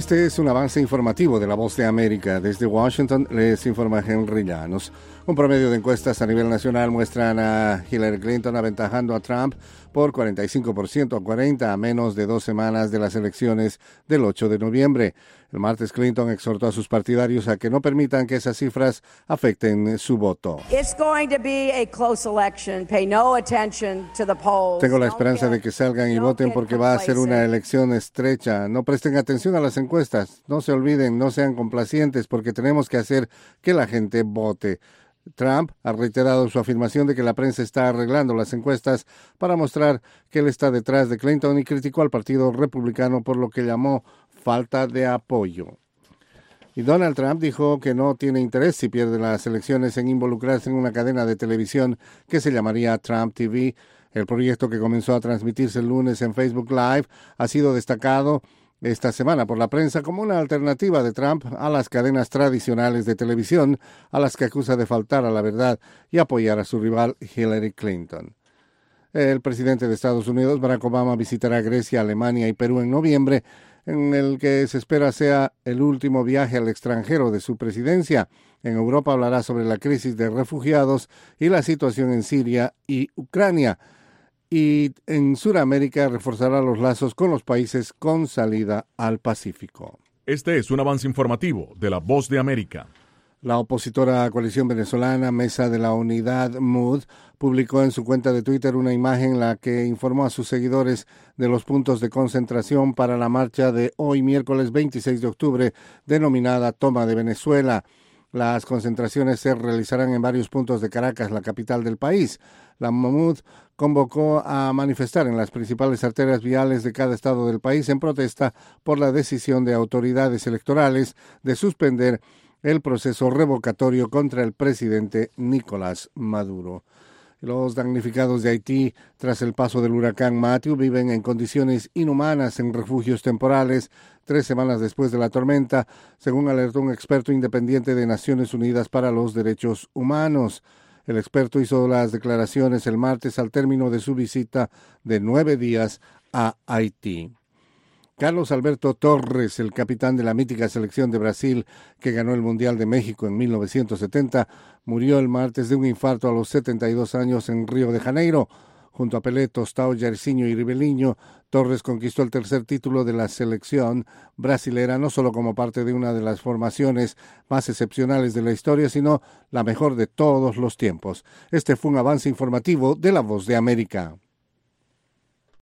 Este es un avance informativo de La Voz de América. Desde Washington les informa Henry Llanos. Un promedio de encuestas a nivel nacional muestran a Hillary Clinton aventajando a Trump por 45% a 40% a menos de 2 semanas de las elecciones del 8 de noviembre. El martes Clinton exhortó a sus partidarios a que no permitan que esas cifras afecten su voto. Tengo la esperanza de que salgan y voten porque va a ser una elección estrecha. No presten atención a las encuestas. No se olviden, no sean complacientes porque tenemos que hacer que la gente vote. Trump ha reiterado su afirmación de que la prensa está arreglando las encuestas para mostrar que él está detrás de Clinton y criticó al Partido Republicano por lo que llamó falta de apoyo. Y Donald Trump dijo que no tiene interés si pierde las elecciones en involucrarse en una cadena de televisión que se llamaría Trump TV. El proyecto, que comenzó a transmitirse el lunes en Facebook Live, ha sido destacado esta semana por la prensa como una alternativa de Trump a las cadenas tradicionales de televisión, a las que acusa de faltar a la verdad y apoyar a su rival Hillary Clinton. El presidente de Estados Unidos, Barack Obama, visitará Grecia, Alemania y Perú en noviembre, en el que se espera sea el último viaje al extranjero de su presidencia. En Europa hablará sobre la crisis de refugiados y la situación en Siria y Ucrania. Y en Sudamérica reforzará los lazos con los países con salida al Pacífico. Este es un avance informativo de La Voz de América. La opositora Coalición Venezolana, Mesa de la Unidad, MUD, publicó en su cuenta de Twitter una imagen en la que informó a sus seguidores de los puntos de concentración para la marcha de hoy, miércoles 26 de octubre, denominada Toma de Venezuela. Las concentraciones se realizarán en varios puntos de Caracas, la capital del país. La MUD convocó a manifestar en las principales arterias viales de cada estado del país en protesta por la decisión de autoridades electorales de suspender el proceso revocatorio contra el presidente Nicolás Maduro. Los damnificados de Haití, tras el paso del huracán Matthew, viven en condiciones inhumanas en refugios temporales 3 semanas después de la tormenta, según alertó un experto independiente de Naciones Unidas para los Derechos Humanos. El experto hizo las declaraciones el martes al término de su visita de 9 días a Haití. Carlos Alberto Torres, el capitán de la mítica selección de Brasil que ganó el Mundial de México en 1970, murió el martes de un infarto a los 72 años en Río de Janeiro. Junto a Pelé, Tostão, Jairzinho y Ribeirinho, Torres conquistó el tercer título de la selección brasilera, no solo como parte de una de las formaciones más excepcionales de la historia, sino la mejor de todos los tiempos. Este fue un avance informativo de La Voz de América.